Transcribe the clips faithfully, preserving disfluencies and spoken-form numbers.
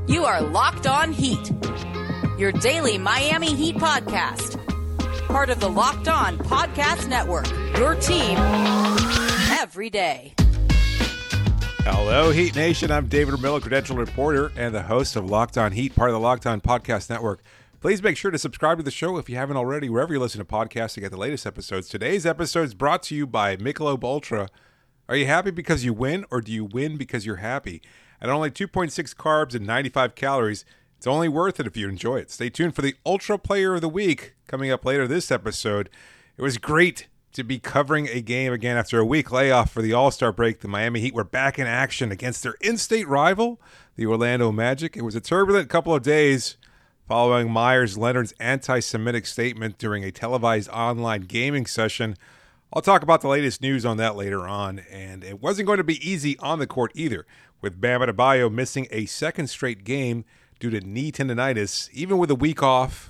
You are Locked On Heat, your daily Miami Heat podcast. Part of the Locked On Podcast Network, your team every day. Hello, Heat Nation. I'm David Miller, credentialed reporter and the host of Locked On Heat, part of the Locked On Podcast Network. Please make sure to subscribe to the show if you haven't already, wherever you listen to podcasts to get the latest episodes. Today's episode is brought to you by Michelob Ultra. Are you happy because you win, or do you win because you're happy? At only two point six carbs and ninety-five calories, it's only worth it if you enjoy it. Stay tuned for the Ultra Player of the Week coming up later this episode. It was great to be covering a game again after a week layoff for the All-Star break. The Miami Heat were back in action against their in-state rival, the Orlando Magic. It was a turbulent couple of days following Meyers Leonard's anti-Semitic statement during a televised online gaming session. I'll talk about the latest news on that later on, and it wasn't going to be easy on the court either, with Bam Adebayo missing a second straight game due to knee tendonitis, even with a week off,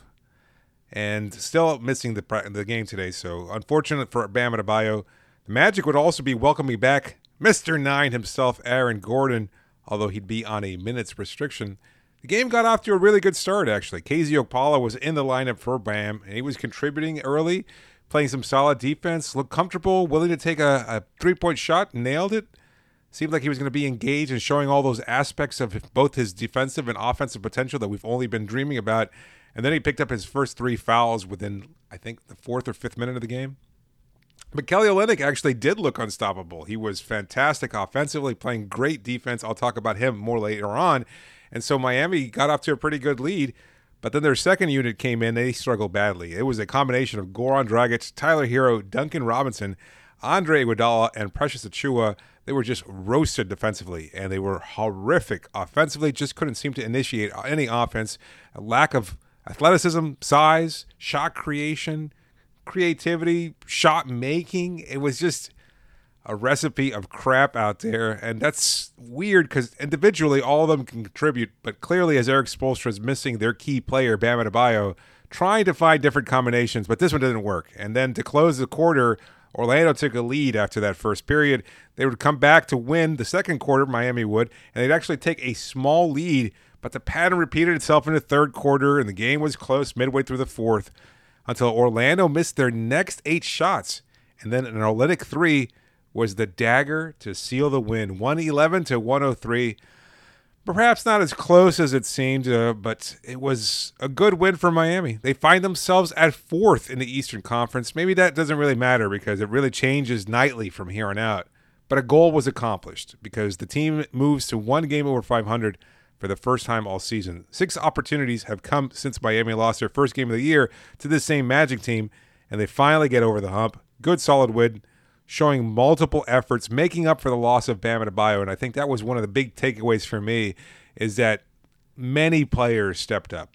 and still missing the the game today. So unfortunate for Bam Adebayo. The Magic would also be welcoming back Mister Nine himself, Aaron Gordon, although he'd be on a minutes restriction. The game got off to a really good start, actually. K Z Okpala was in the lineup for Bam, and he was contributing early, playing some solid defense, looked comfortable, willing to take a, a three-point shot, nailed it. Seemed like he was going to be engaged and showing all those aspects of both his defensive and offensive potential that we've only been dreaming about. And then he picked up his first three fouls within, I think, the fourth or fifth minute of the game. But Kelly Olynyk actually did look unstoppable. He was fantastic offensively, playing great defense. I'll talk about him more later on. And so Miami got off to a pretty good lead. But then their second unit came in. They struggled badly. It was a combination of Goran Dragic, Tyler Hero, Duncan Robinson, Andre Iguodala, and Precious Achiuwa. They were just roasted defensively, and they were horrific offensively. Just couldn't seem to initiate any offense. A lack of athleticism, size, shot creation, creativity, shot making. It was just a recipe of crap out there, and that's weird because individually all of them can contribute, but clearly as Eric Spoelstra is missing their key player, Bam Adebayo, trying to find different combinations, but this one didn't work. And then to close the quarter, Orlando took a lead after that first period. They would come back to win the second quarter, Miami would, and they'd actually take a small lead, but the pattern repeated itself in the third quarter, and the game was close midway through the fourth until Orlando missed their next eight shots, and then an Olynyk three was the dagger to seal the win, one eleven to one oh three. Perhaps not as close as it seemed, uh, but it was a good win for Miami. They find themselves at fourth in the Eastern Conference. Maybe that doesn't really matter because it really changes nightly from here on out. But a goal was accomplished because the team moves to one game over five hundred for the first time all season. Six opportunities have come since Miami lost their first game of the year to this same Magic team, and they finally get over the hump. Good, solid win, showing multiple efforts, making up for the loss of Bam Adebayo. And I think that was one of the big takeaways for me, is that many players stepped up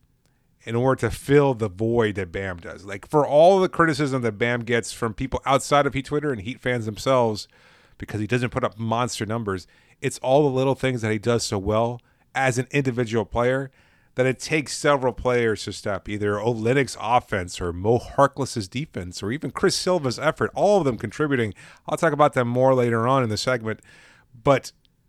in order to fill the void that Bam does. Like, for all the criticism that Bam gets from people outside of Heat Twitter and Heat fans themselves because he doesn't put up monster numbers, it's all the little things that he does so well as an individual player that it takes several players to step, either Olynyk's offense or Mo Harkless's defense or even Chris Silva's effort, all of them contributing. I'll talk about them more later on in the segment. But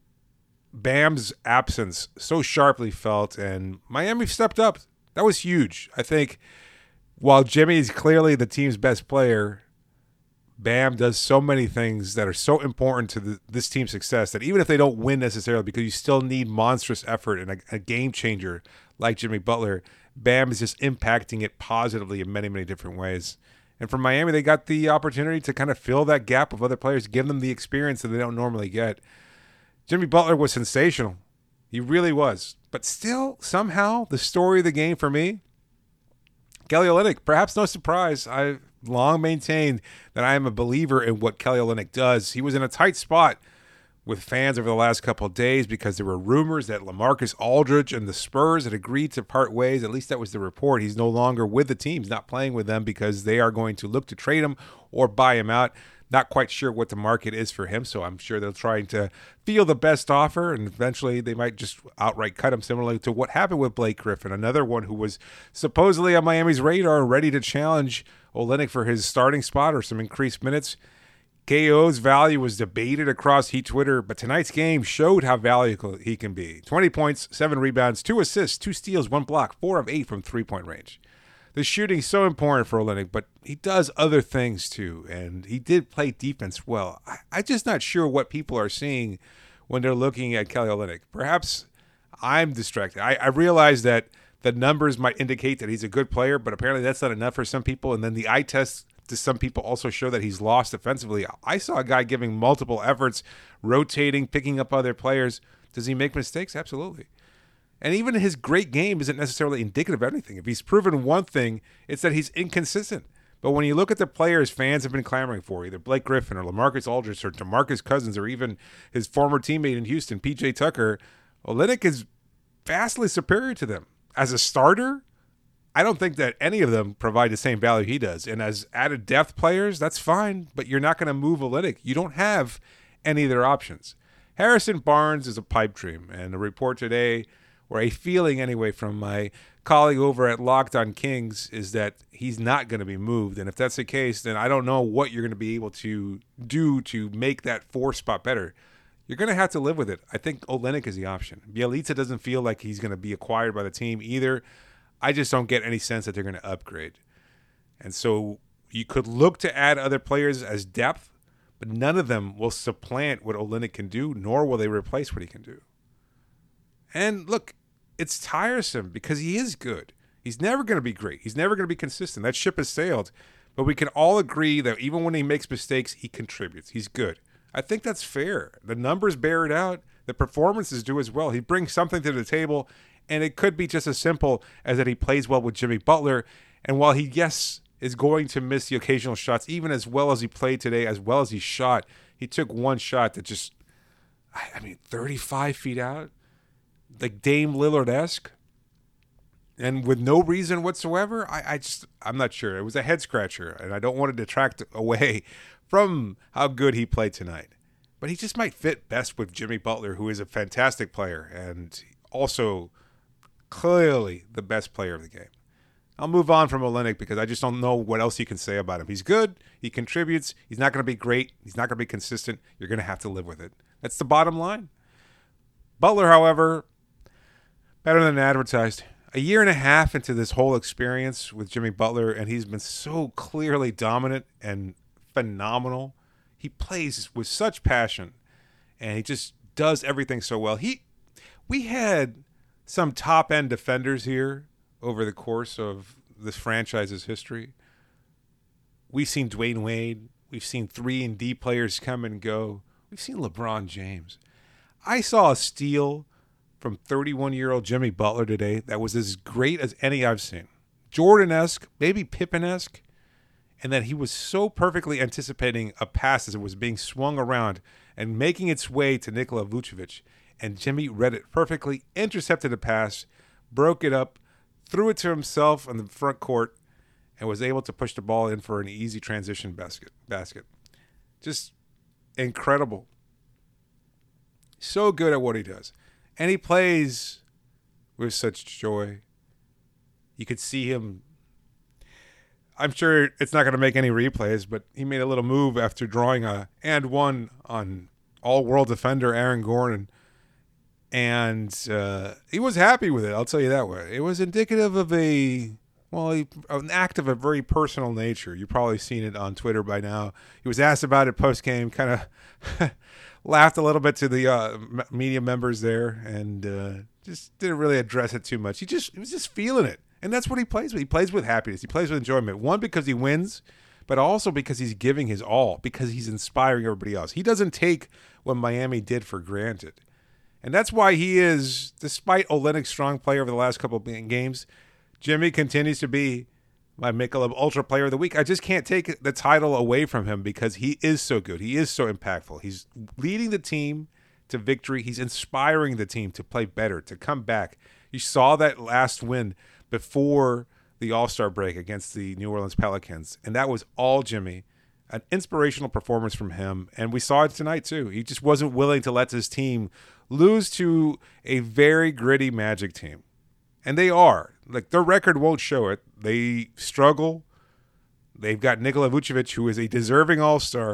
Bam's absence so sharply felt, and Miami stepped up. That was huge. I think while Jimmy is clearly the team's best player, Bam does so many things that are so important to the, this team's success that even if they don't win necessarily, because you still need monstrous effort and a, a game changer like Jimmy Butler, Bam is just impacting it positively in many, many different ways. And for Miami, they got the opportunity to kind of fill that gap of other players, give them the experience that they don't normally get. Jimmy Butler was sensational. He really was. But still, somehow, the story of the game for me, Kelly Olynyk, perhaps no surprise. I've long maintained that I am a believer in what Kelly Olynyk does. He was in a tight spot with fans over the last couple of days because there were rumors that LaMarcus Aldridge and the Spurs had agreed to part ways. At least that was the report. He's no longer with the team. He's not playing with them because they are going to look to trade him or buy him out. Not quite sure what the market is for him, so I'm sure they're trying to feel the best offer, and eventually they might just outright cut him, similarly to what happened with Blake Griffin, another one who was supposedly on Miami's radar, ready to challenge Olynyk for his starting spot or some increased minutes. K O's value was debated across Heat Twitter, but tonight's game showed how valuable he can be. twenty points, seven rebounds, two assists, two steals, one block, four of eight from three-point range. The shooting's so important for Olynyk, but he does other things too, and he did play defense well. I, I'm just not sure what people are seeing when they're looking at Kelly Olynyk. Perhaps I'm distracted. I, I realize that the numbers might indicate that he's a good player, but apparently that's not enough for some people, and then the eye test to some people also show that he's lost defensively. I saw a guy giving multiple efforts, rotating, picking up other players. Does he make mistakes? Absolutely. And even his great game isn't necessarily indicative of anything. If he's proven one thing, it's that he's inconsistent. But when you look at the players fans have been clamoring for, either Blake Griffin or LaMarcus Aldridge or DeMarcus Cousins or even his former teammate in Houston, P J Tucker, Olynyk is vastly superior to them. As a starter, I don't think that any of them provide the same value he does. And as added depth players, that's fine, but you're not going to move Olynyk. You don't have any of their options. Harrison Barnes is a pipe dream, and a report today, or a feeling anyway from my colleague over at Locked On Kings, is that he's not going to be moved. And if that's the case, then I don't know what you're going to be able to do to make that four spot better. You're going to have to live with it. I think Olynyk is the option. Bjelica doesn't feel like he's going to be acquired by the team either. I just don't get any sense that they're going to upgrade. And so you could look to add other players as depth, but none of them will supplant what Olynyk can do, nor will they replace what he can do. And look, it's tiresome because he is good. He's never going to be great. He's never going to be consistent. That ship has sailed. But we can all agree that even when he makes mistakes, he contributes. He's good. I think that's fair. The numbers bear it out. The performances do as well. He brings something to the table. And it could be just as simple as that he plays well with Jimmy Butler. And while he, yes, is going to miss the occasional shots, even as well as he played today, as well as he shot, he took one shot that just, I mean, thirty-five feet out, like Dame Lillard-esque. And with no reason whatsoever, I, I just, I'm not sure. It was a head scratcher, and I don't want to detract away from how good he played tonight. But he just might fit best with Jimmy Butler, who is a fantastic player and also clearly the best player of the game. I'll move on from Olynyk because I just don't know what else you can say about him. He's good. He contributes. He's not going to be great. He's not going to be consistent. You're going to have to live with it. That's the bottom line. Butler, however, better than advertised. A year and a half into this whole experience with Jimmy Butler, and he's been so clearly dominant and phenomenal. He plays with such passion, and he just does everything so well. He, we had some top-end defenders here over the course of this franchise's history. We've seen Dwayne Wade. We've seen three and D players come and go. We've seen LeBron James. I saw a steal from thirty-one-year-old Jimmy Butler today that was as great as any I've seen. Jordan-esque, maybe Pippen-esque, and that he was so perfectly anticipating a pass as it was being swung around and making its way to Nikola Vucevic. And Jimmy read it perfectly, intercepted the pass, broke it up, threw it to himself on the front court, and was able to push the ball in for an easy transition basket. basket. Just incredible. So good at what he does. And he plays with such joy. You could see him. I'm sure it's not going to make any replays, but he made a little move after drawing a and one on all-world defender Aaron Gordon. And uh, he was happy with it, I'll tell you that way. It was indicative of a, well, a, an act of a very personal nature. You've probably seen it on Twitter by now. He was asked about it post-game, kind of laughed a little bit to the uh, media members there, and uh, just didn't really address it too much. He just he was just feeling it. And that's what he plays with. He plays with happiness. He plays with enjoyment. One, because he wins, but also because he's giving his all, because he's inspiring everybody else. He doesn't take what Miami did for granted. And that's why he is, despite Olynyk's strong player over the last couple of games, Jimmy continues to be my Michelob Ultra Player of the Week. I just can't take the title away from him because he is so good. He is so impactful. He's leading the team to victory. He's inspiring the team to play better, to come back. You saw that last win before the All-Star break against the New Orleans Pelicans, and that was all Jimmy. An inspirational performance from him, and we saw it tonight too. He just wasn't willing to let his team lose to a very gritty Magic team. And they are. Like, their record won't show it. They struggle. They've got Nikola Vucevic, who is a deserving all-star,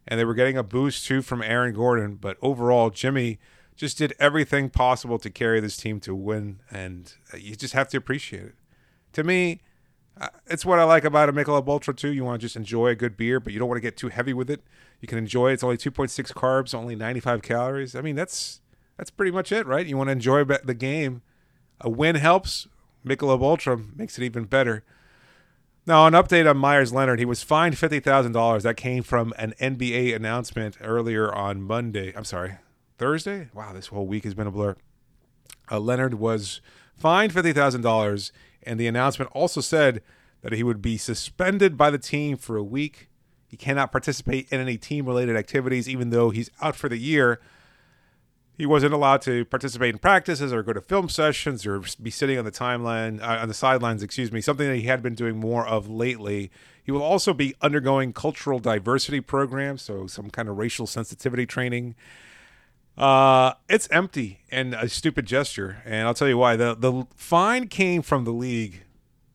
and they were getting a boost too from Aaron Gordon. But overall, Jimmy just did everything possible to carry this team to win, and you just have to appreciate it. To me, uh, it's what I like about a Michelob Ultra too. You want to just enjoy a good beer, but you don't want to get too heavy with it. You can enjoy it. It's only two point six carbs, only ninety-five calories. I mean, that's that's pretty much it, right? You want to enjoy the game. A win helps. Michelob Ultra makes it even better. Now, an update on Meyers Leonard. He was fined fifty thousand dollars. That came from an N B A announcement earlier on Monday. I'm sorry. Thursday? Wow, this whole week has been a blur. Uh, Leonard was fined fifty thousand dollars, and the announcement also said that he would be suspended by the team for a week. He cannot participate in any team-related activities, even though he's out for the year. He wasn't allowed to participate in practices or go to film sessions or be sitting on the timeline, uh, on the sidelines, excuse me, something that he had been doing more of lately. He will also be undergoing cultural diversity programs, so some kind of racial sensitivity training. Uh, it's empty and a stupid gesture, and I'll tell you why. The the fine came from the league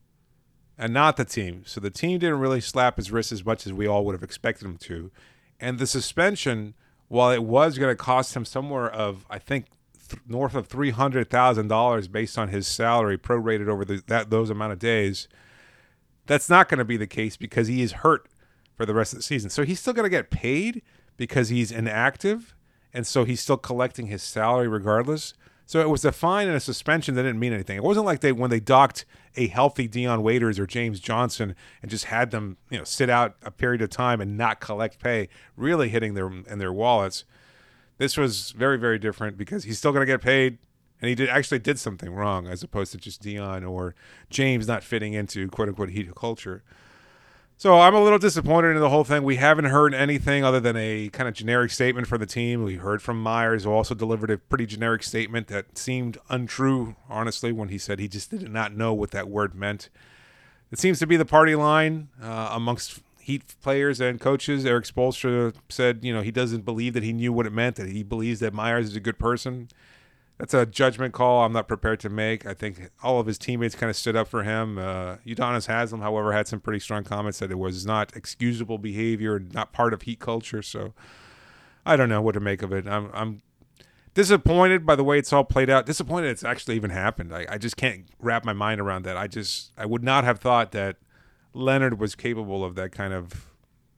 and not the team. So the team didn't really slap his wrist as much as we all would have expected him to. And the suspension, while it was going to cost him somewhere of, I think, th- north of three hundred thousand dollars based on his salary prorated over the, that those amount of days, that's not going to be the case because he is hurt for the rest of the season. So he's still going to get paid because he's inactive. And so he's still collecting his salary regardless. So it was a fine and a suspension that didn't mean anything. It wasn't like they when they docked a healthy Dion Waiters or James Johnson and just had them, you know, sit out a period of time and not collect pay, really hitting their in their wallets. This was very, very different because he's still going to get paid, and he did actually did something wrong as opposed to just Dion or James not fitting into quote unquote Heat culture. So I'm a little disappointed in the whole thing. We haven't heard anything other than a kind of generic statement for the team. We heard from Meyers, who also delivered a pretty generic statement that seemed untrue, honestly, when he said he just did not know what that word meant. It seems to be the party line uh, amongst Heat players and coaches. Eric Spoelstra said, you know, he doesn't believe that he knew what it meant, that he believes that Meyers is a good person. That's a judgment call I'm not prepared to make. I think all of his teammates kind of stood up for him. Uh, Udonis Haslem, however, had some pretty strong comments that it was not excusable behavior, not part of Heat culture. So I don't know what to make of it. I'm, I'm disappointed by the way it's all played out. Disappointed it's actually even happened. I, I just can't wrap my mind around that. I just I would not have thought that Leonard was capable of that kind of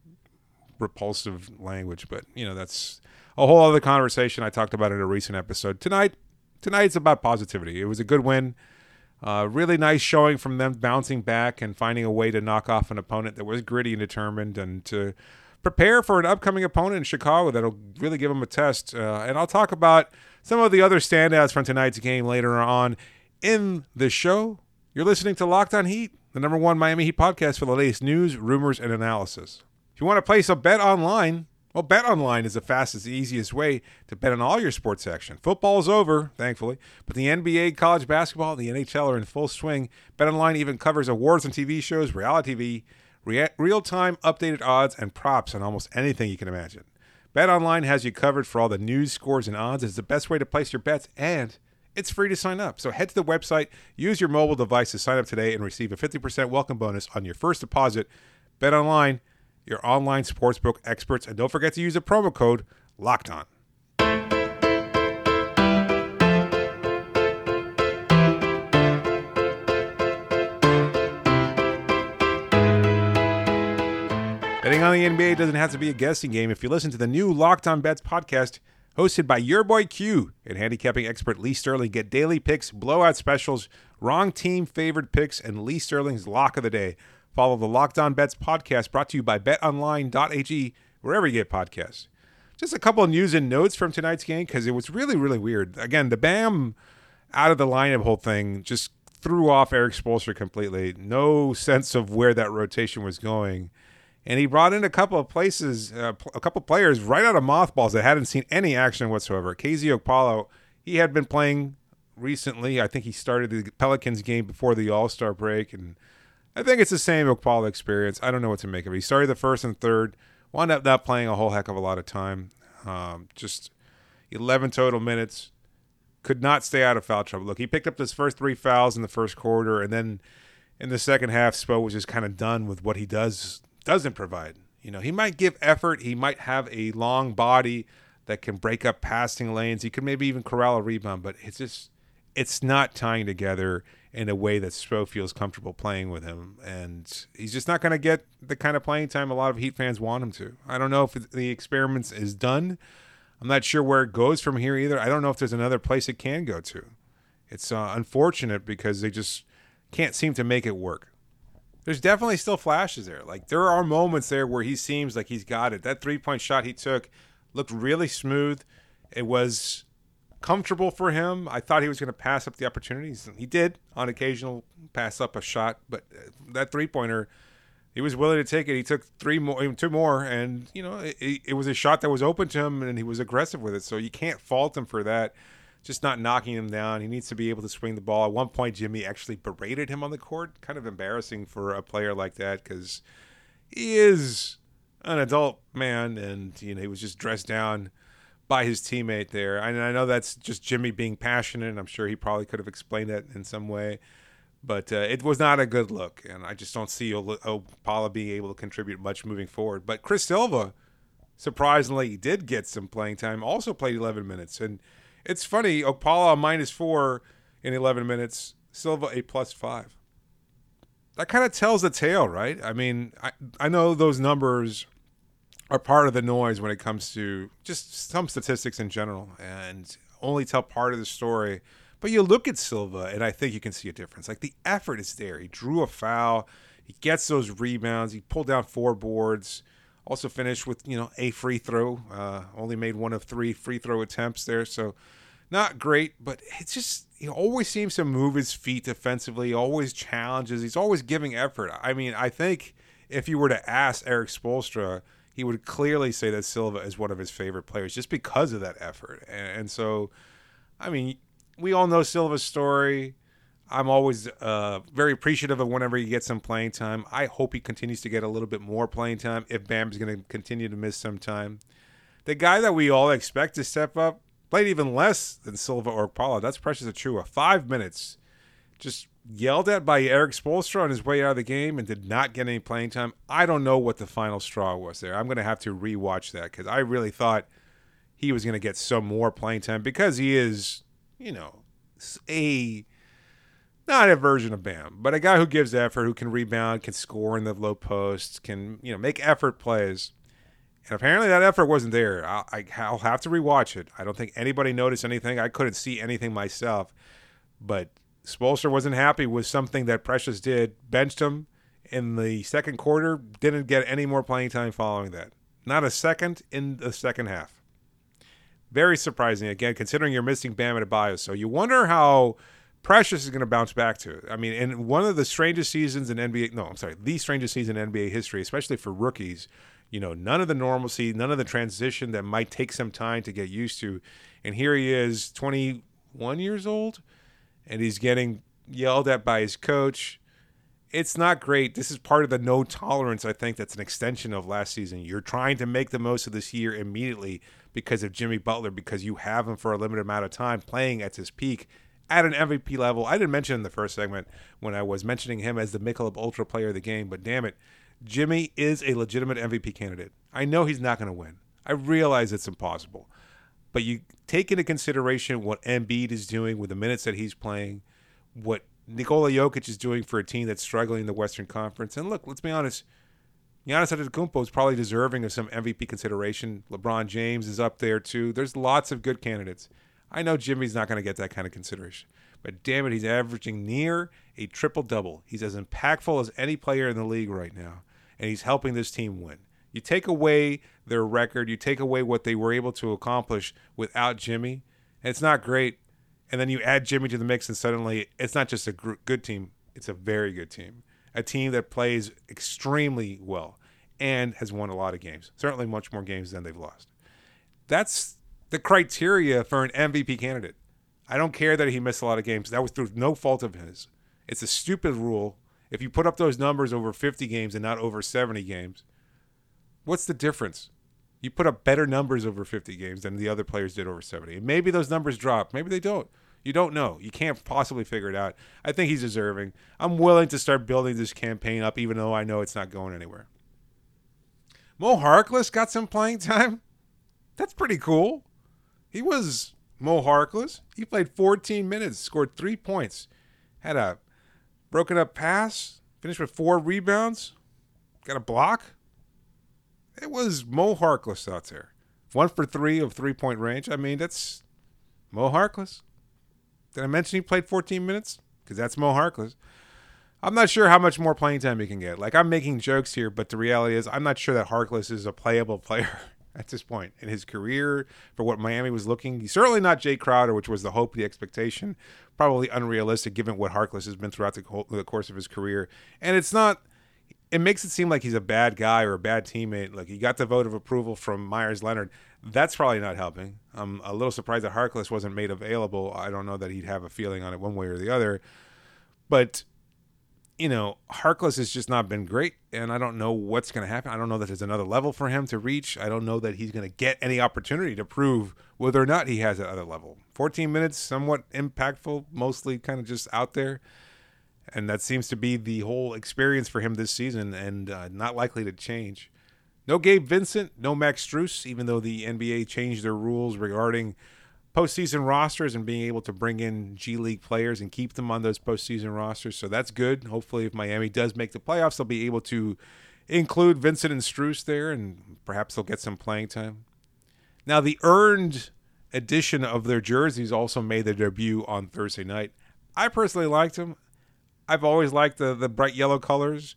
repulsive language. But, you know, that's a whole other conversation. I talked about it in a recent episode. Tonight, Tonight's about positivity. It was a good win. Uh, really nice showing from them bouncing back and finding a way to knock off an opponent that was gritty and determined and to prepare for an upcoming opponent in Chicago that'll really give them a test. Uh, and I'll talk about some of the other standouts from tonight's game later on in the show. You're listening to Locked On Heat, the number one Miami Heat podcast for the latest news, rumors, and analysis. If you want to place a bet online, well, BetOnline is the fastest, easiest way to bet on all your sports action. Football is over, thankfully, but the N B A, college basketball, and the N H L are in full swing. BetOnline even covers awards and T V shows, reality T V, rea- real-time updated odds, and props on almost anything you can imagine. BetOnline has you covered for all the news, scores, and odds. It's the best way to place your bets, and it's free to sign up. So head to the website, use your mobile device to sign up today, and receive a fifty percent welcome bonus on your first deposit. BetOnline, your online sportsbook experts, and don't forget to use the promo code LOCKEDON. Betting on the N B A doesn't have to be a guessing game. If you listen to the new Locked On Bets podcast, hosted by your boy Q and handicapping expert Lee Sterling, get daily picks, blowout specials, wrong team favored picks, and Lee Sterling's lock of the day. Follow the Locked On Bets podcast brought to you by bet online dot a g, wherever you get podcasts. Just a couple of news and notes from tonight's game because it was really, really weird. Again, the Bam out of the lineup whole thing just threw off Eric Spoelstra completely. No sense of where that rotation was going. And he brought in a couple of places, uh, a couple of players right out of mothballs that hadn't seen any action whatsoever. K Z Okpala, he had been playing recently. I think he started the Pelicans game before the All-Star break, and I think it's the same Okpala experience. I don't know what to make of it. He started the first and third, wound up not playing a whole heck of a lot of time. Um, just eleven total minutes. Could not stay out of foul trouble. Look, he picked up his first three fouls in the first quarter, and then in the second half, Spo was just kind of done with what he does doesn't provide. You know, he might give effort. He might have a long body that can break up passing lanes. He could maybe even corral a rebound, but it's just, it's not tying together in a way that Spo feels comfortable playing with him. And he's just not going to get the kind of playing time a lot of Heat fans want him to. I don't know if the experiment is done. I'm not sure where it goes from here either. I don't know if there's another place it can go to. It's uh, unfortunate because they just can't seem to make it work. There's definitely still flashes there. Like, there are moments there where he seems like he's got it. That three-point shot he took looked really smooth. It was comfortable for him. I thought he was going to pass up the opportunities. He did on occasional pass up a shot, but that three-pointer, he was willing to take it. He took three more, two more, and, you know, it, it was a shot that was open to him, and he was aggressive with it. So you can't fault him for that. Just not knocking him down. He needs to be able to swing the ball. At one point, Jimmy actually berated him on the court. Kind of embarrassing for a player like that because he is an adult man, and you know he was just dressed down by his teammate there. And I know that's just Jimmy being passionate, and I'm sure he probably could have explained that in some way. But uh, it was not a good look, and I just don't see Okpala being able to contribute much moving forward. But Chris Silva, surprisingly, did get some playing time, also played eleven minutes, and it's funny, Okpala minus four in eleven minutes, Silva a plus five. That kind of tells the tale, right? I mean, I, I know those numbers are part of the noise when it comes to just some statistics in general and only tell part of the story. But you look at Silva, and I think you can see a difference. Like, the effort is there. He drew a foul. He gets those rebounds. He pulled down four boards. Also finished with, you know, a free throw. Uh, only made one of three free throw attempts there. So not great, but it's just, he always seems to move his feet defensively. He always challenges. He's always giving effort. I mean, I think if you were to ask Erik Spoelstra, he would clearly say that Silva is one of his favorite players just because of that effort. And, and so, I mean, we all know Silva's story. I'm always uh, very appreciative of whenever he gets some playing time. I hope he continues to get a little bit more playing time if Bam's going to continue to miss some time. The guy that we all expect to step up played even less than Silva or Okpala. That's Precious Achiuwa. Five minutes. Just yelled at by Erik Spoelstra on his way out of the game and did not get any playing time. I don't know what the final straw was there. I'm going to have to rewatch that because I really thought he was going to get some more playing time because he is, you know, a... not a version of Bam, but a guy who gives effort, who can rebound, can score in the low post, can, you know, make effort plays. And apparently that effort wasn't there. I'll, I, I'll have to rewatch it. I don't think anybody noticed anything. I couldn't see anything myself. But Spoelstra wasn't happy with something that Precious did. Benched him in the second quarter. Didn't get any more playing time following that. Not a second in the second half. Very surprising, again, considering you're missing Bam Adebayo. So you wonder how Precious is going to bounce back to it. I mean, in one of the strangest seasons in N B A, no, I'm sorry, the strangest season in N B A history, especially for rookies, you know, none of the normalcy, none of the transition that might take some time to get used to. And here he is, twenty-one years old, and he's getting yelled at by his coach. It's not great. This is part of the no tolerance, I think, that's an extension of last season. You're trying to make the most of this year immediately because of Jimmy Butler, because you have him for a limited amount of time playing at his peak at an M V P level. I didn't mention in the first segment when I was mentioning him as the Michelob Ultra player of the game, but damn it, Jimmy is a legitimate M V P candidate. I know he's not going to win. I realize it's impossible. But you take into consideration what Embiid is doing with the minutes that he's playing, what Nikola Jokic is doing for a team that's struggling in the Western Conference. And look, let's be honest, Giannis Antetokounmpo is probably deserving of some M V P consideration. LeBron James is up there too. There's lots of good candidates. I know Jimmy's not going to get that kind of consideration. But damn it, he's averaging near a triple-double. He's as impactful as any player in the league right now. And he's helping this team win. You take away their record, you take away what they were able to accomplish without Jimmy, and it's not great. And then you add Jimmy to the mix, and suddenly it's not just a good team, it's a very good team. A team that plays extremely well and has won a lot of games. Certainly much more games than they've lost. That's the criteria for an M V P candidate. I don't care that he missed a lot of games. That was through no fault of his. It's a stupid rule. If you put up those numbers over fifty games and not over seventy games, what's the difference? You put up better numbers over fifty games than the other players did over seventy. And maybe those numbers drop. Maybe they don't. You don't know. You can't possibly figure it out. I think he's deserving. I'm willing to start building this campaign up, even though I know it's not going anywhere. Mo Harkless got some playing time. That's pretty cool. He was Mo Harkless. He played fourteen minutes, scored three points, had a broken up pass, finished with four rebounds, got a block. It was Mo Harkless out there. One for three of three-point range. I mean, that's Mo Harkless. Did I mention he played fourteen minutes? Because that's Mo Harkless. I'm not sure how much more playing time he can get. Like, I'm making jokes here, but the reality is I'm not sure that Harkless is a playable player at this point in his career for what Miami was looking. He's certainly not Jay Crowder, which was the hope, the expectation. Probably unrealistic given what Harkless has been throughout the, whole, the course of his career. And it's not – it makes it seem like he's a bad guy or a bad teammate. Like, he got the vote of approval from Myers Leonard. That's probably not helping. I'm a little surprised that Harkless wasn't made available. I don't know that he'd have a feeling on it one way or the other. But – you know, Harkless has just not been great, and I don't know what's going to happen. I don't know that there's another level for him to reach. I don't know that he's going to get any opportunity to prove whether or not he has that other level. fourteen minutes, somewhat impactful, mostly kind of just out there, and that seems to be the whole experience for him this season, and uh, not likely to change. No Gabe Vincent, no Max Strus, even though the N B A changed their rules regarding postseason rosters and being able to bring in G League players and keep them on those postseason rosters. So that's good. Hopefully if Miami does make the playoffs, they'll be able to include Vincent and Strus there, and perhaps they'll get some playing time. Now, the earned edition of their jerseys also made their debut on Thursday night. I personally liked them. I've always liked the, the bright yellow colors.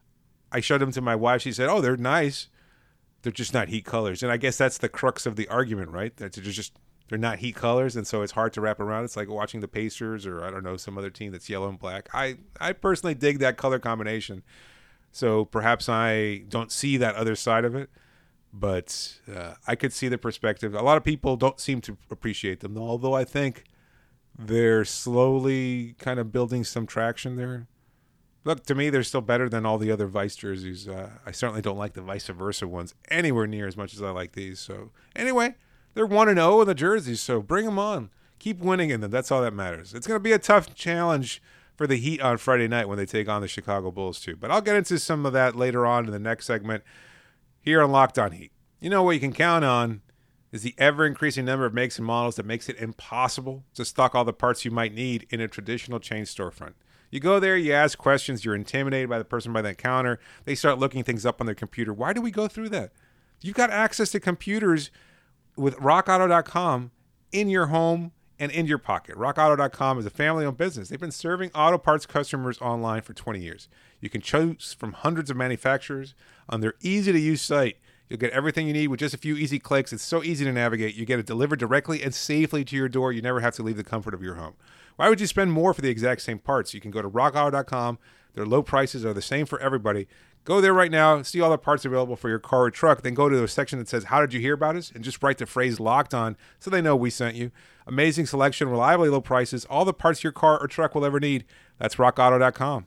I showed them to my wife. She said, oh, they're nice. They're just not Heat colors. And I guess that's the crux of the argument, right? That they're just they're not Heat colors, and so it's hard to wrap around. It's like watching the Pacers or, I don't know, some other team that's yellow and black. I, I personally dig that color combination. So perhaps I don't see that other side of it, but uh, I could see the perspective. A lot of people don't seem to appreciate them, although I think they're slowly kind of building some traction there. Look, to me, they're still better than all the other Vice jerseys. Uh, I certainly don't like the vice versa ones anywhere near as much as I like these. So anyway, they're one and oh in the jerseys, so bring them on. Keep winning in them. That's all that matters. It's going to be a tough challenge for the Heat on Friday night when they take on the Chicago Bulls too. But I'll get into some of that later on in the next segment here on Locked On Heat. You know what you can count on is the ever-increasing number of makes and models that makes it impossible to stock all the parts you might need in a traditional chain storefront. You go there, you ask questions, you're intimidated by the person by the counter. They start looking things up on their computer. Why do we go through that? You've got access to computers with rock auto dot com in your home and in your pocket. rock auto dot com is a family-owned business. They've been serving auto parts customers online for twenty years. You can choose from hundreds of manufacturers on their easy-to-use site. You'll get everything you need with just a few easy clicks. It's so easy to navigate. You get it delivered directly and safely to your door. You never have to leave the comfort of your home. Why would you spend more for the exact same parts? You can go to rock auto dot com. Their low prices are the same for everybody. Go there right now, see all the parts available for your car or truck, then go to the section that says, how did you hear about us? And just write the phrase locked on so they know we sent you. Amazing selection, reliably low prices, all the parts your car or truck will ever need. That's rock auto dot com.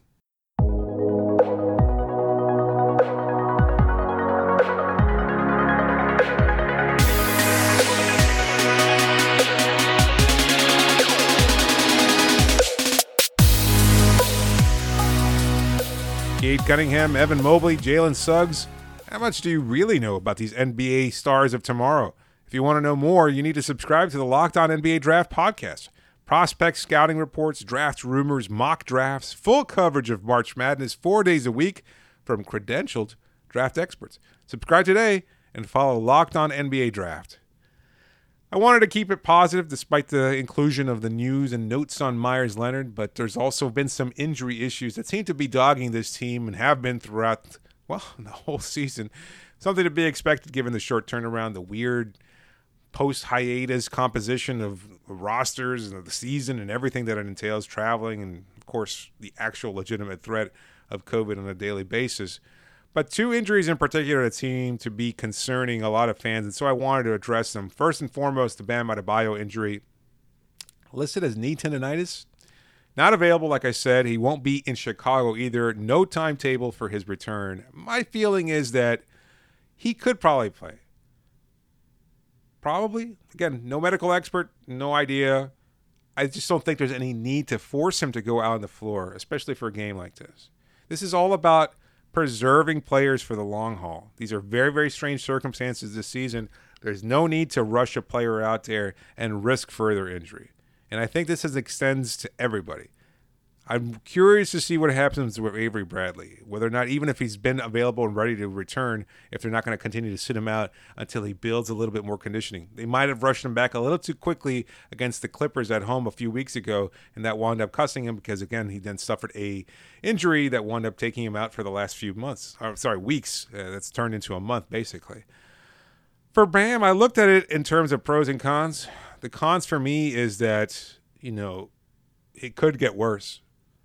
Cade Cunningham, Evan Mobley, Jalen Suggs. How much do you really know about these N B A stars of tomorrow? If you want to know more, you need to subscribe to the Locked On N B A Draft podcast. Prospect scouting reports, draft rumors, mock drafts, full coverage of March Madness four days a week from credentialed draft experts. Subscribe today and follow Locked On N B A Draft. I wanted to keep it positive despite the inclusion of the news and notes on Myers Leonard, but there's also been some injury issues that seem to be dogging this team and have been throughout, well, the whole season. Something to be expected given the short turnaround, the weird post-hiatus composition of rosters and of the season and everything that it entails, traveling, and, of course, the actual legitimate threat of COVID on a daily basis. But two injuries in particular that seem to be concerning a lot of fans, and so I wanted to address them. First and foremost, the Bam Adebayo injury, listed as knee tendonitis. Not available, like I said. He won't be in Chicago either. No timetable for his return. My feeling is that he could probably play. Probably. Again, no medical expert, no idea. I just don't think there's any need to force him to go out on the floor, especially for a game like this. This is all about preserving players for the long haul. These are very, very strange circumstances this season. There's no need to rush a player out there and risk further injury. And I think this is, extends to everybody. I'm curious to see what happens with Avery Bradley, whether or not, even if he's been available and ready to return, if they're not going to continue to sit him out until he builds a little bit more conditioning. They might have rushed him back a little too quickly against the Clippers at home a few weeks ago, and that wound up costing him because, again, he then suffered a injury that wound up taking him out for the last few months. Or, sorry, weeks. Uh, that's turned into a month, basically. For Bam, I looked at it in terms of pros and cons. The cons for me is that, you know, it could get worse.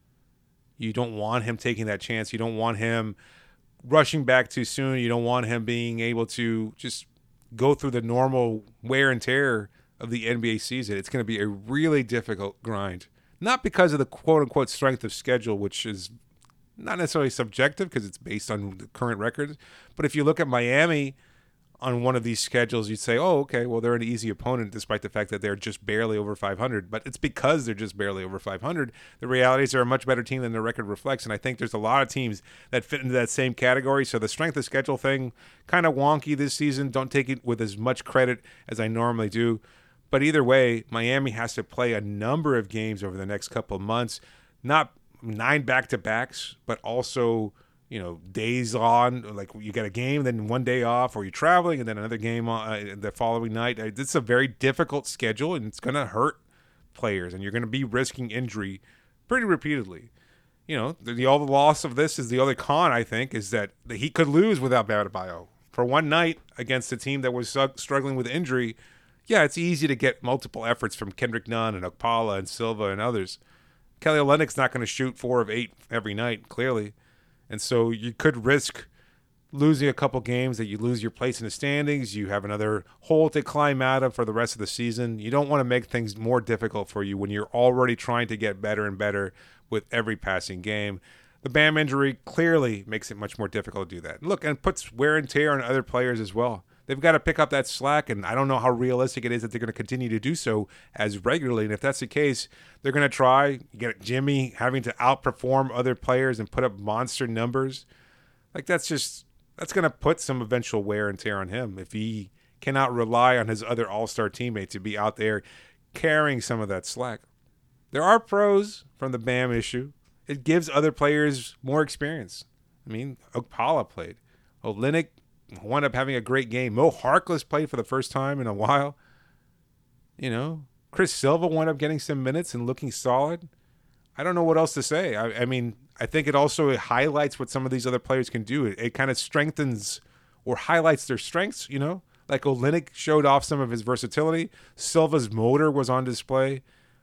You don't want him taking that chance. You don't want him rushing back too soon. You don't want him being able to just go through the normal wear and tear of the N B A season. It's going to be a really difficult grind. Not because of the quote-unquote strength of schedule, which is not necessarily subjective because it's based on the current record. But if you look at Miami on one of these schedules, you'd say, oh, okay, well, they're an easy opponent despite the fact that they're just barely over five hundred. But it's because they're just barely over five hundred. The reality is they're a much better team than their record reflects, and I think there's a lot of teams that fit into that same category. So the strength of schedule thing, kind of wonky this season. Don't take it with as much credit as I normally do. But either way, Miami has to play a number of games over the next couple of months. Not nine back-to-backs, but also, you know, days on, like you get a game, then one day off, or you're traveling, and then another game uh, the following night. It's a very difficult schedule, and it's going to hurt players, and you're going to be risking injury pretty repeatedly. You know, the, the all the loss of this is the other con, I think, is that he could lose without Adebayo. For one night against a team that was struggling with injury, yeah, it's easy to get multiple efforts from Kendrick Nunn and Okpala and Silva and others. Kelly Olynyk's not going to shoot four of eight every night, clearly. And so you could risk losing a couple games, that you lose your place in the standings. You have another hole to climb out of for the rest of the season. You don't want to make things more difficult for you when you're already trying to get better and better with every passing game. The Bam injury clearly makes it much more difficult to do that. Look, and puts wear and tear on other players as well. They've got to pick up that slack, and I don't know how realistic it is that they're going to continue to do so as regularly. And if that's the case, they're going to try. You get Jimmy having to outperform other players and put up monster numbers. Like, that's just, that's going to put some eventual wear and tear on him if he cannot rely on his other all-star teammates to be out there carrying some of that slack. There are pros from the Bam issue. It gives other players more experience. I mean, Okpala played. Olynyk wound up having a great game. Mo Harkless played for the first time in a while. You know, Chris Silva wound up getting some minutes and looking solid. I don't know what else to say. I, I mean, I think it also highlights what some of these other players can do. It, it kind of strengthens or highlights their strengths, you know? Like Olynyk showed off some of his versatility. Silva's motor was on display.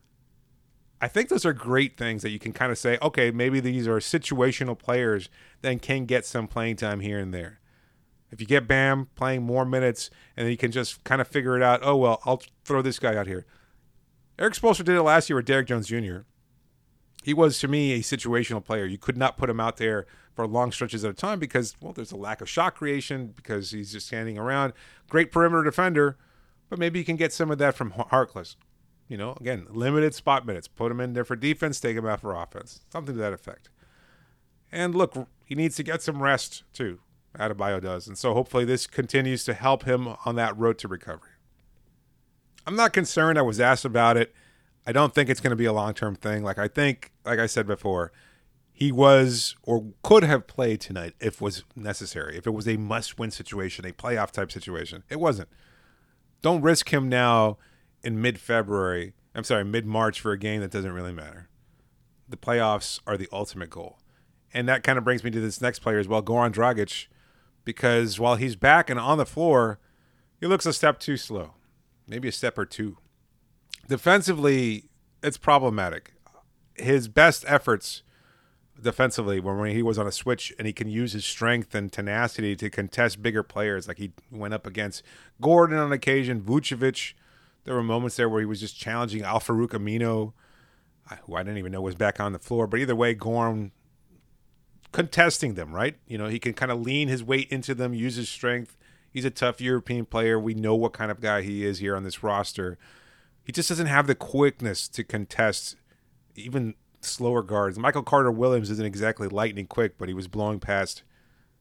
I think those are great things that you can kind of say, okay, maybe these are situational players that can get some playing time here and there. If you get Bam playing more minutes and then you can just kind of figure it out, oh, well, I'll throw this guy out here. Eric Spoelstra did it last year with Derrick Jones Junior He was, to me, a situational player. You could not put him out there for long stretches at a time because, well, there's a lack of shot creation because he's just standing around. Great perimeter defender, but maybe you can get some of that from Harkless. You know, again, limited spot minutes. Put him in there for defense, take him out for offense. Something to that effect. And look, he needs to get some rest, too. Adebayo does. And so hopefully this continues to help him on that road to recovery. I'm not concerned. I was asked about it. I don't think it's going to be a long-term thing. Like I think, like I said before, he was or could have played tonight if was necessary, if it was a must-win situation, a playoff type situation. It wasn't. Don't risk him now in mid-February, I'm sorry, mid-March for a game that doesn't really matter. The playoffs are the ultimate goal. And that kind of brings me to this next player as well, Goran Dragic, because while he's back and on the floor, he looks a step too slow, maybe a step or two. Defensively, it's problematic. His best efforts defensively were when he was on a switch and he can use his strength and tenacity to contest bigger players. Like he went up against Gordon on occasion, Vucevic. There were moments there where he was just challenging Al-Farouq Amino, who I didn't even know was back on the floor. But either way, Goran contesting them, right? You know, he can kind of lean his weight into them, use his strength. He's a tough European player. We know what kind of guy he is here on this roster. He just doesn't have the quickness to contest even slower guards. Michael Carter-Williams isn't exactly lightning quick, but he was blowing past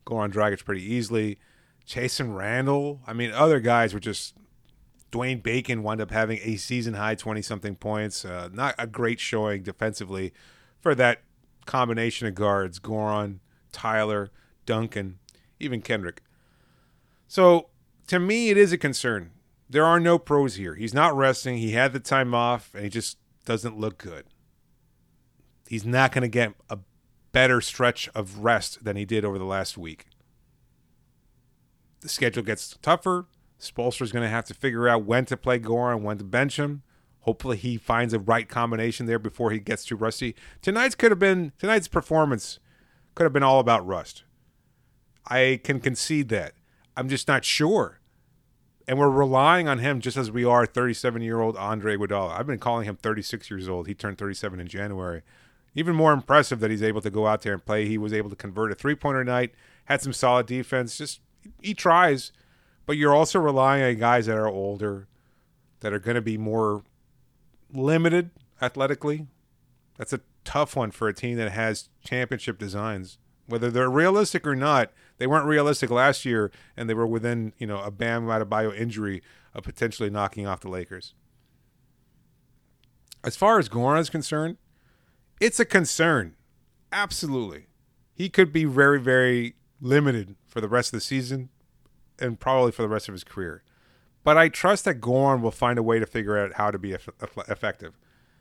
Goran Dragic pretty easily. Jason Randall. I mean, other guys were just... Dwayne Bacon wound up having a season-high twenty-something points. Uh, not a great showing defensively for that combination of guards. Goran, Tyler, Duncan, even Kendrick. So, to me, it is a concern. There are no pros here. He's not resting. He had the time off, and he just doesn't look good. He's not going to get a better stretch of rest than he did over the last week. The schedule gets tougher. Spoelstra's going to have to figure out when to play Goran, when to bench him. Hopefully he finds a right combination there before he gets too rusty. Tonight's could have been tonight's performance could have been all about rust. I can concede that. I'm just not sure. And we're relying on him just as we are thirty-seven-year-old Andre Iguodala. I've been calling him thirty-six years old. He turned thirty-seven in January. Even more impressive that he's able to go out there and play. He was able to convert a three-pointer night, had some solid defense. Just he tries. But you're also relying on guys that are older, that are going to be more limited athletically. That's a tough one for a team that has championship designs. Whether they're realistic or not, they weren't realistic last year, and they were within, you know, a Bam Adebayo injury of potentially knocking off the Lakers. As far as Goran is concerned, it's a concern. Absolutely. He could be very, very limited for the rest of the season, and probably for the rest of his career. But I trust that Goran will find a way to figure out how to be effective.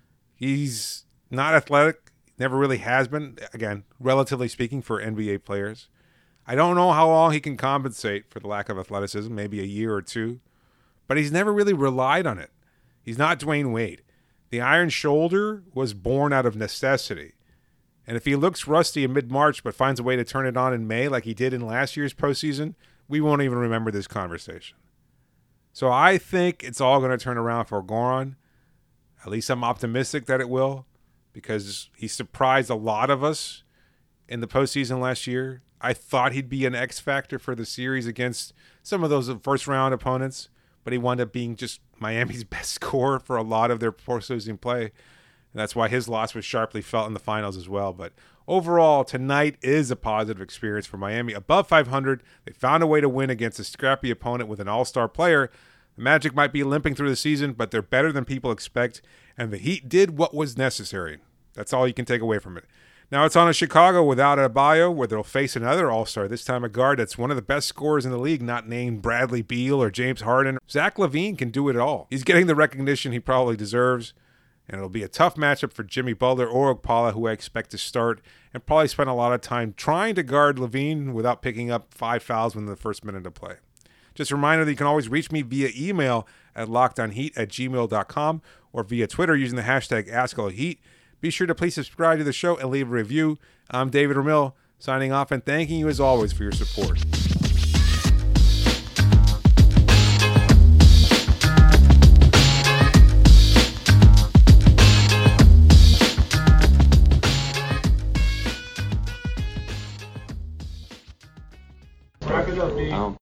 He's not athletic, never really has been, again, relatively speaking, for N B A players. I don't know how long he can compensate for the lack of athleticism, maybe a year or two, but he's never really relied on it. He's not Dwayne Wade. The iron shoulder was born out of necessity. And if he looks rusty in mid-March but finds a way to turn it on in May like he did in last year's postseason, we won't even remember this conversation. So I think it's all going to turn around for Goran. At least I'm optimistic that it will, because he surprised a lot of us in the postseason last year. I thought he'd be an X factor for the series against some of those first-round opponents, but he wound up being just Miami's best scorer for a lot of their postseason play. And that's why his loss was sharply felt in the finals as well. But overall, tonight is a positive experience for Miami. Above five hundred, they found a way to win against a scrappy opponent with an all-star player. The Magic might be limping through the season, but they're better than people expect, and the Heat did what was necessary. That's all you can take away from it. Now it's on to Chicago without Adebayo, where they'll face another all-star, this time a guard that's one of the best scorers in the league, not named Bradley Beal or James Harden. Zach LaVine can do it all. He's getting the recognition he probably deserves. And it'll be a tough matchup for Jimmy Butler or Okpala, who I expect to start and probably spend a lot of time trying to guard LaVine without picking up five fouls within the first minute of play. Just a reminder that you can always reach me via email at lockdownheat at gmail dot com or via Twitter using the hashtag AskAllHeat. Be sure to please subscribe to the show and leave a review. I'm David Ramil, signing off and thanking you as always for your support. Um,